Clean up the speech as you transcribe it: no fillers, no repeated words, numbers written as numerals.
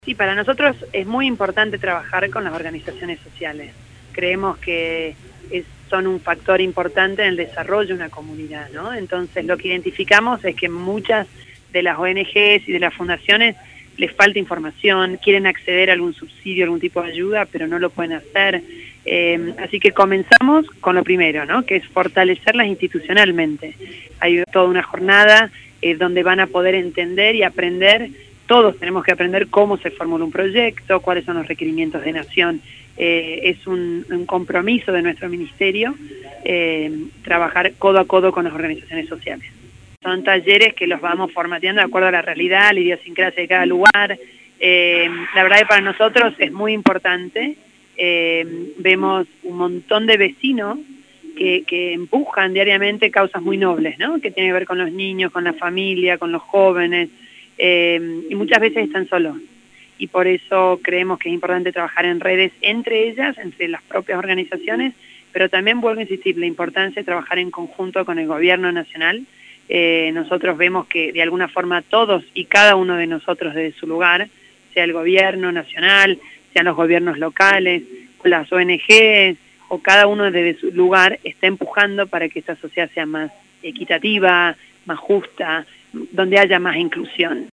Sí, para nosotros es muy importante trabajar con las organizaciones sociales. Creemos que son un factor importante en el desarrollo de una comunidad, ¿no? Entonces lo que identificamos es que muchas de las ONGs y de las fundaciones les falta información, quieren acceder a algún subsidio, algún tipo de ayuda, pero no lo pueden hacer. Así que comenzamos con lo primero, ¿no? Que es fortalecerlas institucionalmente. Hay toda una jornada donde van a poder entender y aprender. Todos tenemos que aprender cómo se formula un proyecto, cuáles son los requerimientos de nación. Es un compromiso de nuestro ministerio trabajar codo a codo con las organizaciones sociales. Son talleres que los vamos formateando de acuerdo a la realidad, la idiosincrasia de cada lugar. La verdad que para nosotros es muy importante. Vemos un montón de vecinos que empujan diariamente causas muy nobles, ¿no? Que tienen que ver con los niños, con la familia, con los jóvenes. Y muchas veces están solos, y por eso creemos que es importante trabajar en redes entre ellas, entre las propias organizaciones, pero también vuelvo a insistir, la importancia de trabajar en conjunto con el gobierno nacional. Nosotros vemos que de alguna forma todos y cada uno de nosotros desde su lugar, sea el gobierno nacional, sean los gobiernos locales, las ONGs, o cada uno desde su lugar está empujando para que esta sociedad sea más equitativa, más justa, donde haya más inclusión.